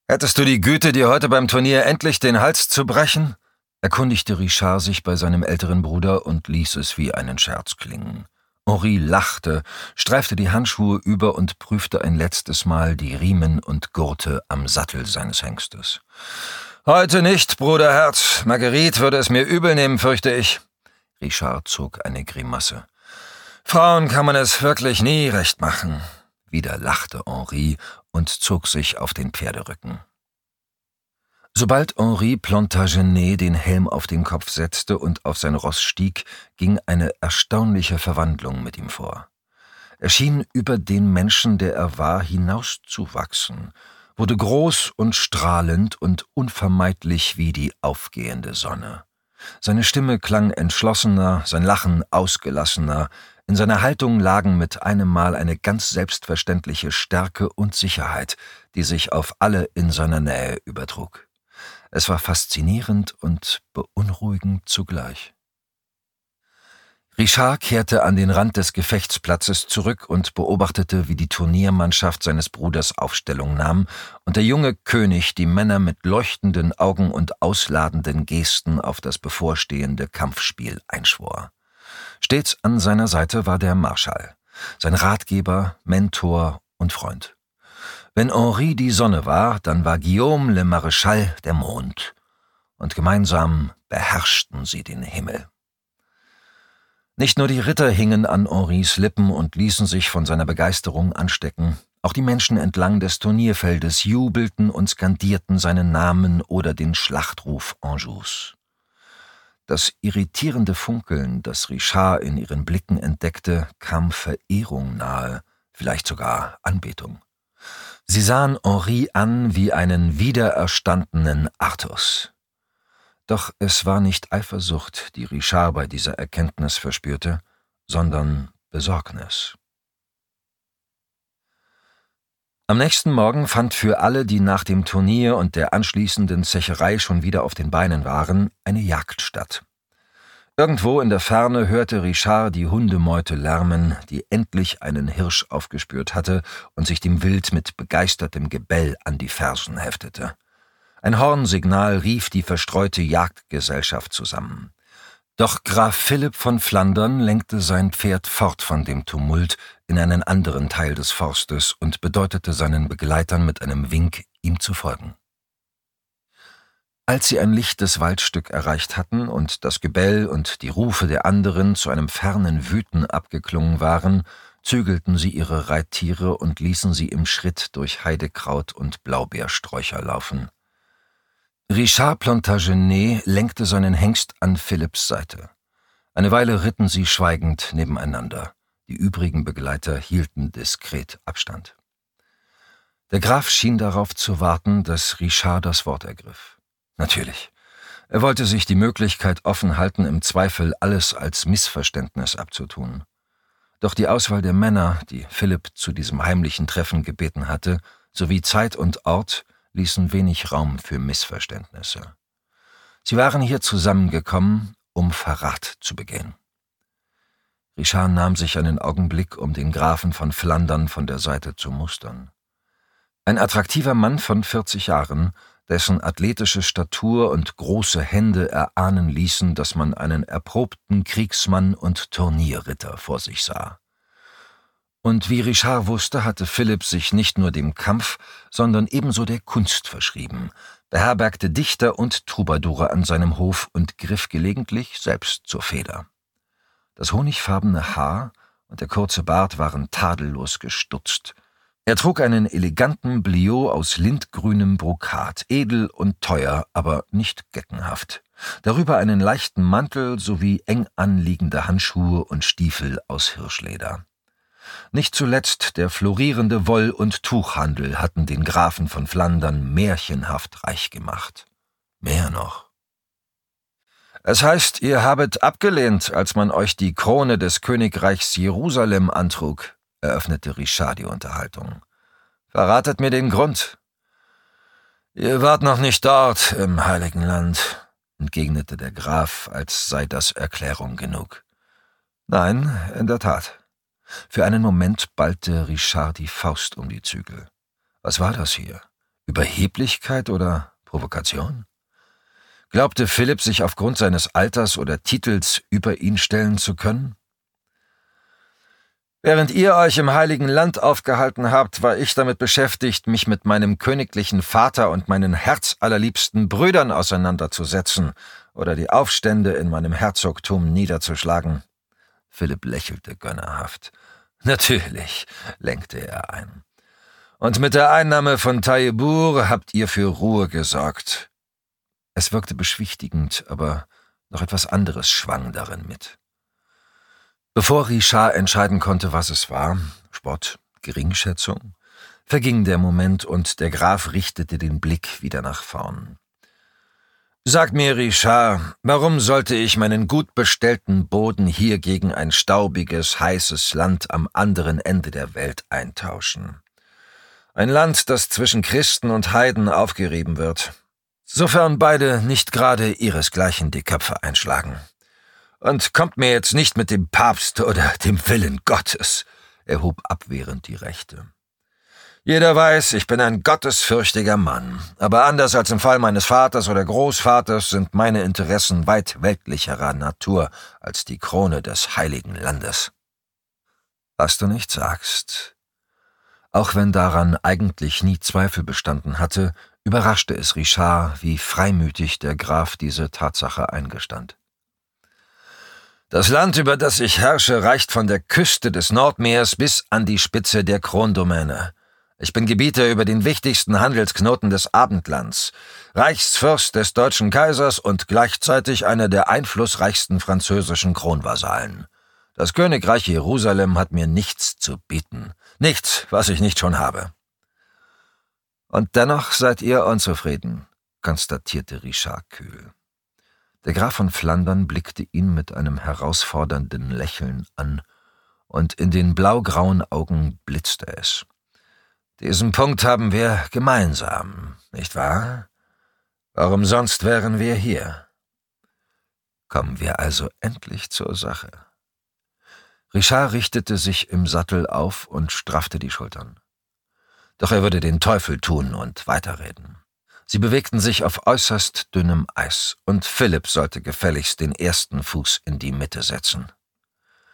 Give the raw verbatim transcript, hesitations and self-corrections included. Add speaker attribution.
Speaker 1: »Hättest du die Güte, dir heute beim Turnier endlich den Hals zu brechen?« erkundigte Richard sich bei seinem älteren Bruder und ließ es wie einen Scherz klingen. Henri lachte, streifte die Handschuhe über und prüfte ein letztes Mal die Riemen und Gurte am Sattel seines Hengstes. »Heute nicht, Bruderherz. Marguerite würde es mir übel nehmen, fürchte ich.« Richard zog eine Grimasse. »Frauen kann man es wirklich nie recht machen.« Wieder lachte Henri und zog sich auf den Pferderücken. Sobald Henri Plantagenet den Helm auf den Kopf setzte und auf sein Ross stieg, ging eine erstaunliche Verwandlung mit ihm vor. Er schien über den Menschen, der er war, hinauszuwachsen, wurde groß und strahlend und unvermeidlich wie die aufgehende Sonne. Seine Stimme klang entschlossener, sein Lachen ausgelassener, in seiner Haltung lagen mit einem Mal eine ganz selbstverständliche Stärke und Sicherheit, die sich auf alle in seiner Nähe übertrug. Es war faszinierend und beunruhigend zugleich. Richard kehrte an den Rand des Gefechtsplatzes zurück und beobachtete, wie die Turniermannschaft seines Bruders Aufstellung nahm und der junge König die Männer mit leuchtenden Augen und ausladenden Gesten auf das bevorstehende Kampfspiel einschwor. Stets an seiner Seite war der Marschall, sein Ratgeber, Mentor und Freund. Wenn Henri die Sonne war, dann war Guillaume le Maréchal der Mond, und gemeinsam beherrschten sie den Himmel. Nicht nur die Ritter hingen an Henris Lippen und ließen sich von seiner Begeisterung anstecken, auch die Menschen entlang des Turnierfeldes jubelten und skandierten seinen Namen oder den Schlachtruf Anjous. Das irritierende Funkeln, das Richard in ihren Blicken entdeckte, kam Verehrung nahe, vielleicht sogar Anbetung. Sie sahen Henri an wie einen wiedererstandenen Artus. Doch es war nicht Eifersucht, die Richard bei dieser Erkenntnis verspürte, sondern Besorgnis. Am nächsten Morgen fand für alle, die nach dem Turnier und der anschließenden Zecherei schon wieder auf den Beinen waren, eine Jagd statt. Irgendwo in der Ferne hörte Richard die Hundemeute lärmen, die endlich einen Hirsch aufgespürt hatte und sich dem Wild mit begeistertem Gebell an die Fersen heftete. Ein Hornsignal rief die verstreute Jagdgesellschaft zusammen. Doch Graf Philipp von Flandern lenkte sein Pferd fort von dem Tumult in einen anderen Teil des Forstes und bedeutete seinen Begleitern mit einem Wink, ihm zu folgen. Als sie ein lichtes Waldstück erreicht hatten und das Gebell und die Rufe der anderen zu einem fernen Wüten abgeklungen waren, zügelten sie ihre Reittiere und ließen sie im Schritt durch Heidekraut und Blaubeersträucher laufen. Richard Plantagenet lenkte seinen Hengst an Philipps Seite. Eine Weile ritten sie schweigend nebeneinander. Die übrigen Begleiter hielten diskret Abstand. Der Graf schien darauf zu warten, dass Richard das Wort ergriff. Natürlich. Er wollte sich die Möglichkeit offen halten, im Zweifel alles als Missverständnis abzutun. Doch die Auswahl der Männer, die Philipp zu diesem heimlichen Treffen gebeten hatte, sowie Zeit und Ort, ließen wenig Raum für Missverständnisse. Sie waren hier zusammengekommen, um Verrat zu begehen. Richard nahm sich einen Augenblick, um den Grafen von Flandern von der Seite zu mustern. Ein attraktiver Mann von vierzig Jahren, dessen athletische Statur und große Hände erahnen ließen, dass man einen erprobten Kriegsmann und Turnierritter vor sich sah. Und wie Richard wusste, hatte Philipp sich nicht nur dem Kampf, sondern ebenso der Kunst verschrieben, beherbergte Dichter und Troubadoure an seinem Hof und griff gelegentlich selbst zur Feder. Das honigfarbene Haar und der kurze Bart waren tadellos gestutzt. Er trug einen eleganten Bliot aus lindgrünem Brokat, edel und teuer, aber nicht geckenhaft. Darüber einen leichten Mantel sowie eng anliegende Handschuhe und Stiefel aus Hirschleder. Nicht zuletzt der florierende Woll- und Tuchhandel hatten den Grafen von Flandern märchenhaft reich gemacht. Mehr noch. »Es heißt, ihr habet abgelehnt, als man euch die Krone des Königreichs Jerusalem antrug«, eröffnete Richard die Unterhaltung. »Verratet mir den Grund.« »Ihr wart noch nicht dort, im Heiligen Land«, entgegnete der Graf, als sei das Erklärung genug. »Nein, in der Tat.« Für einen Moment ballte Richard die Faust um die Zügel. Was war das hier? Überheblichkeit oder Provokation? Glaubte Philipp, sich aufgrund seines Alters oder Titels über ihn stellen zu können? Während ihr euch im Heiligen Land aufgehalten habt, war ich damit beschäftigt, mich mit meinem königlichen Vater und meinen herzallerliebsten Brüdern auseinanderzusetzen oder die Aufstände in meinem Herzogtum niederzuschlagen. Philipp lächelte gönnerhaft. Natürlich, lenkte er ein. Und mit der Einnahme von Taillebourg habt ihr für Ruhe gesorgt. Es wirkte beschwichtigend, aber noch etwas anderes schwang darin mit. Bevor Richard entscheiden konnte, was es war, Spott, Geringschätzung, verging der Moment und der Graf richtete den Blick wieder nach vorn. »Sag mir, Richard, warum sollte ich meinen gut bestellten Boden hier gegen ein staubiges, heißes Land am anderen Ende der Welt eintauschen? Ein Land, das zwischen Christen und Heiden aufgerieben wird, sofern beide nicht gerade ihresgleichen die Köpfe einschlagen. Und kommt mir jetzt nicht mit dem Papst oder dem Willen Gottes«, er hob abwehrend die Rechte. »Jeder weiß, ich bin ein gottesfürchtiger Mann, aber anders als im Fall meines Vaters oder Großvaters sind meine Interessen weit weltlicherer Natur als die Krone des Heiligen Landes.« »Was du nicht sagst.« Auch wenn daran eigentlich nie Zweifel bestanden hatte, überraschte es Richard, wie freimütig der Graf diese Tatsache eingestand. »Das Land, über das ich herrsche, reicht von der Küste des Nordmeers bis an die Spitze der Krondomäne. Ich bin Gebieter über den wichtigsten Handelsknoten des Abendlands, Reichsfürst des deutschen Kaisers und gleichzeitig einer der einflussreichsten französischen Kronvasallen. Das Königreich Jerusalem hat mir nichts zu bieten, nichts, was ich nicht schon habe.« »Und dennoch seid ihr unzufrieden«, konstatierte Richard kühl. Der Graf von Flandern blickte ihn mit einem herausfordernden Lächeln an, und in den blaugrauen Augen blitzte es. »Diesen Punkt haben wir gemeinsam, nicht wahr? Warum sonst wären wir hier? Kommen wir also endlich zur Sache.« Richard richtete sich im Sattel auf und straffte die Schultern. Doch er würde den Teufel tun und weiterreden. Sie bewegten sich auf äußerst dünnem Eis, und Philipp sollte gefälligst den ersten Fuß in die Mitte setzen.